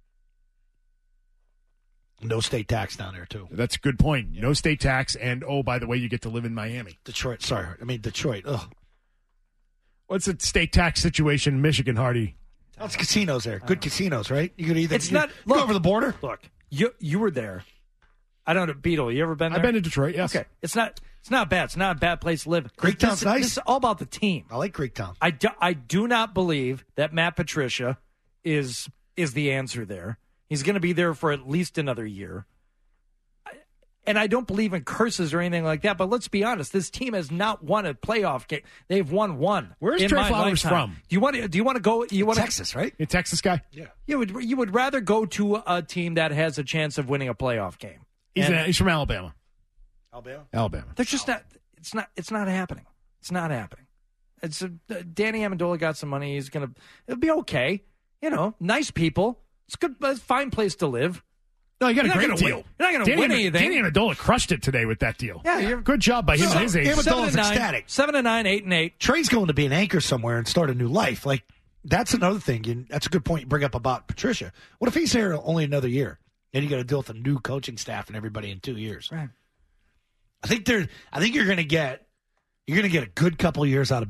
[SPEAKER 3] No state tax down there too.
[SPEAKER 5] That's a good point. Yeah. No state tax, and by the way, you get to live in Miami.
[SPEAKER 3] Detroit. Ugh.
[SPEAKER 5] What's the state tax situation in Michigan, Hardy?
[SPEAKER 3] Lots of casinos there. Good casinos, right? You could either
[SPEAKER 7] go
[SPEAKER 3] over the border.
[SPEAKER 7] Look, you were there. I don't know, Beetle. You ever been there?
[SPEAKER 5] I've been to Detroit. Yes.
[SPEAKER 7] Okay, it's not bad. It's not a bad place to live.
[SPEAKER 3] Greektown's nice.
[SPEAKER 7] This is all about the team.
[SPEAKER 3] I like Greektown.
[SPEAKER 7] I do not believe that Matt Patricia is the answer there. He's going to be there for at least another year. And I don't believe in curses or anything like that, but let's be honest. This team has not won a playoff game. They've won one.
[SPEAKER 5] Where's Trey Flowers from?
[SPEAKER 7] Do you want to go?
[SPEAKER 3] Texas, right?
[SPEAKER 5] You a Texas guy?
[SPEAKER 3] Yeah.
[SPEAKER 7] You would rather go to a team that has a chance of winning a playoff game.
[SPEAKER 5] He's from Alabama.
[SPEAKER 3] Alabama.
[SPEAKER 7] They're just not. It's not happening. It's not happening. Danny Amendola got some money. It'll be okay. Nice people. It's good. It's a fine place to live.
[SPEAKER 5] No, you got a great deal.
[SPEAKER 7] You're not going to win anything.
[SPEAKER 5] Danny Amendola crushed it today with that deal.
[SPEAKER 7] Yeah,
[SPEAKER 5] good job by him at his age.
[SPEAKER 3] Amendola's ecstatic.
[SPEAKER 7] 7-9, 8-8.
[SPEAKER 3] Trey's going to be an anchor somewhere and start a new life. Like, that's another thing. That's a good point you bring up about Patricia. What if he's here only another year? And you got to deal with a new coaching staff and everybody in 2 years.
[SPEAKER 7] Right.
[SPEAKER 3] I think you're going to get a good couple of years out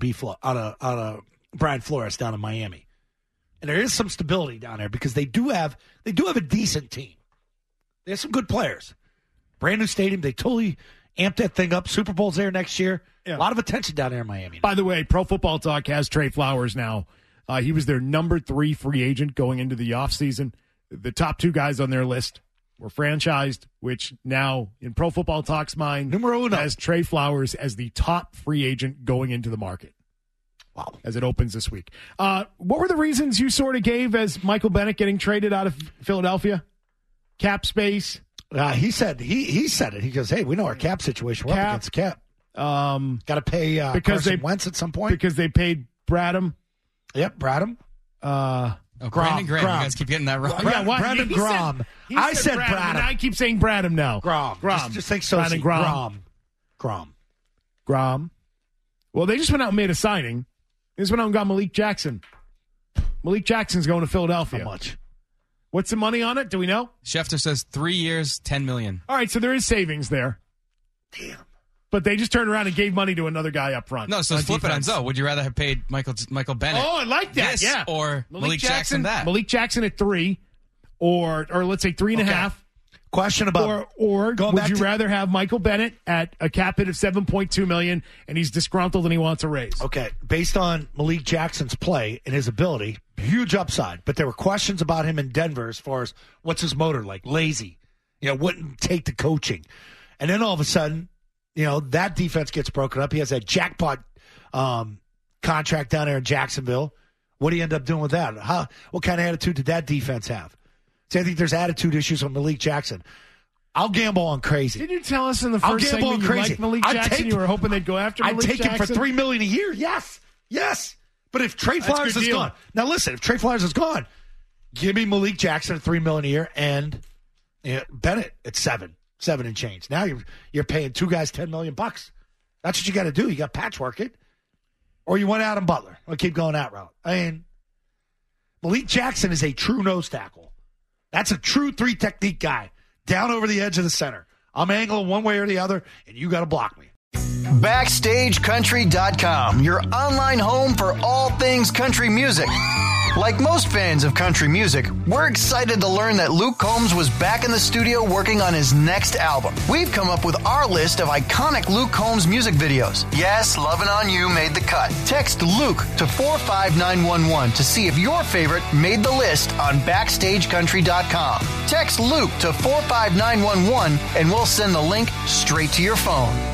[SPEAKER 3] of Brian Flores down in Miami, and there is some stability down there because they do have a decent team. They have some good players. Brand new stadium. They totally amped that thing up. Super Bowl's there next year. Yeah. A lot of attention down there in Miami.
[SPEAKER 5] By the way, Pro Football Talk has Trey Flowers now. He was their number 3 free agent going into the offseason. The top 2 guys on their list were franchised, which now, in Pro Football Talk's mind,
[SPEAKER 3] Numero uno.
[SPEAKER 5] has Trey Flowers as the top free agent going into the market.
[SPEAKER 3] Wow.
[SPEAKER 5] As it opens this week. What were the reasons you sort of gave as Michael Bennett getting traded out of Philadelphia? Cap space.
[SPEAKER 3] He said it. He goes, hey, we know our cap situation. We're up against the cap. Got to pay Carson Wentz at some point.
[SPEAKER 5] Because they paid Bradham.
[SPEAKER 3] Yep, Bradham.
[SPEAKER 6] Brandon Graham. You guys keep getting that wrong.
[SPEAKER 3] Brandon Grom.
[SPEAKER 5] I
[SPEAKER 3] said Bradham.
[SPEAKER 5] I keep saying Bradham now.
[SPEAKER 3] Grom. Just think so.
[SPEAKER 5] Brandon Grom. Well, they just went out and made a signing. They just went out and got Malik Jackson. Malik Jackson's going to Philadelphia.
[SPEAKER 3] How much?
[SPEAKER 5] What's the money on it? Do we know?
[SPEAKER 6] Schefter says 3 years, $10 million.
[SPEAKER 5] All right, so there is savings there.
[SPEAKER 3] Damn.
[SPEAKER 5] But they just turned around and gave money to another guy up front.
[SPEAKER 6] No, so flip it on Zoe. Would you rather have paid Michael Bennett?
[SPEAKER 5] Oh, I like that.
[SPEAKER 6] This,
[SPEAKER 5] yeah.
[SPEAKER 6] Or Malik Jackson that?
[SPEAKER 5] Malik Jackson at 3, or let's say 3.5.
[SPEAKER 3] Question about
[SPEAKER 5] or would you rather have Michael Bennett at a cap hit of $7.2 million and he's disgruntled and he wants a raise?
[SPEAKER 3] Okay, based on Malik Jackson's play and his ability, huge upside. But there were questions about him in Denver as far as what's his motor like, lazy, wouldn't take the coaching, and then all of a sudden, that defense gets broken up. He has that jackpot contract down there in Jacksonville. What do you end up doing with that? What kind of attitude did that defense have? So I think there's attitude issues with Malik Jackson. I'll gamble on crazy.
[SPEAKER 5] Didn't you tell us in the first segment you liked Malik Jackson? You were hoping they'd go after Malik Jackson?
[SPEAKER 3] I'd take him for $3 million a year. Yes. But if Trey Flowers is gone, now listen, if Trey Flowers is gone, give me Malik Jackson at $3 million a year and Bennett at $7 and change. Now you're paying 2 guys $10 million. That's what you got to do. You got to patchwork it, or you want Adam Butler. I'll keep going that route. I mean, Malik Jackson is a true nose tackle. That's a true 3 technique guy. Down over the edge of the center. I'm angling one way or the other, and you got to block me.
[SPEAKER 1] BackstageCountry.com, your online home for all things country music. Like most fans of country music, we're excited to learn that Luke Combs was back in the studio working on his next album. We've come up with our list of iconic Luke Combs music videos. Yes, Lovin' On You made the cut. Text Luke to 45911 to see if your favorite made the list on BackstageCountry.com. Text Luke to 45911 and we'll send the link straight to your phone.